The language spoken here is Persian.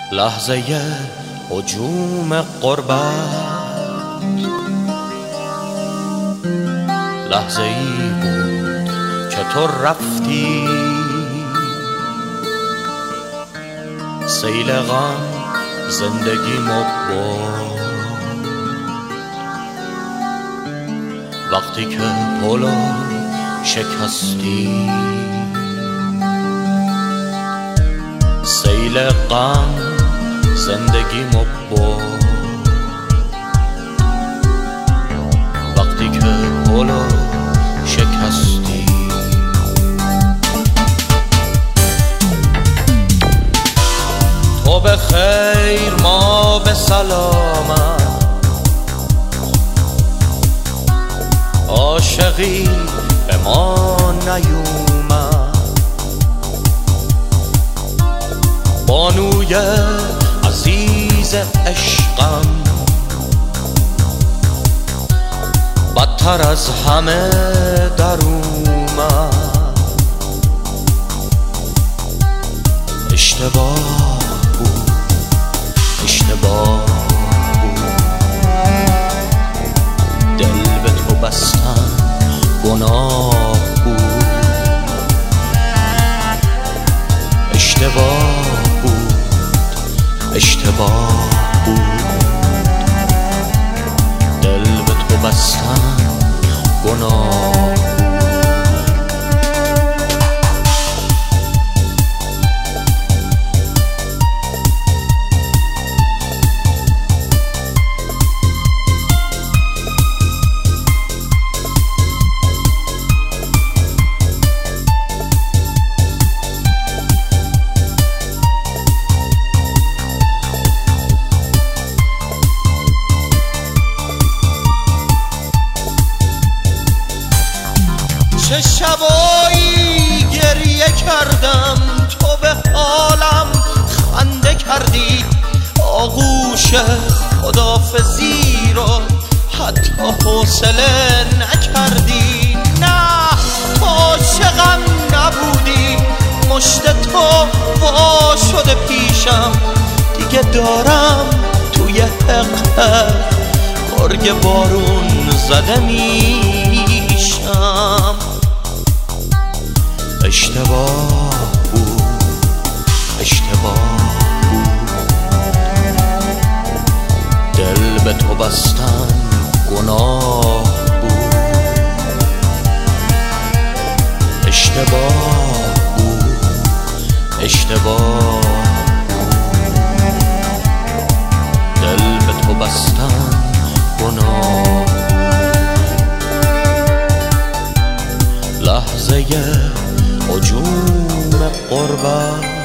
لحظه هجوم غربت لحظه ای بود که تو رفتی، سیل غم زندگیمو برد. وقتی که پلو شکستی، سیل غم زندگیمو برد. وقتی که پلو شکستی، تو به خیر ما به سلامت، عاشقی به ما نیومد. بانوی عزیز عشقم بدتر از همه در اومد. اشتباه بود، اشتباه بود، دل به تو بستن گناه بود. اشتباه بود، اشتباه بود، دل به تو بستن گناه بود. چه شبایی گریه کردم، تو به حالم خنده کردی. آغوش خداحافظی رو حتی حوصله نکردی. نه تو عاشقم نبودی، مشت تو وا شده پیشم. دیگه دارم توی حقه گرگ بارون زده میشم. اشتباه بود، اشتباه بود، دل به تو بستن گناه بود. اشتباه بود، اشتباه بود، دل به تو بستن گناه. لحظه هجوم غربت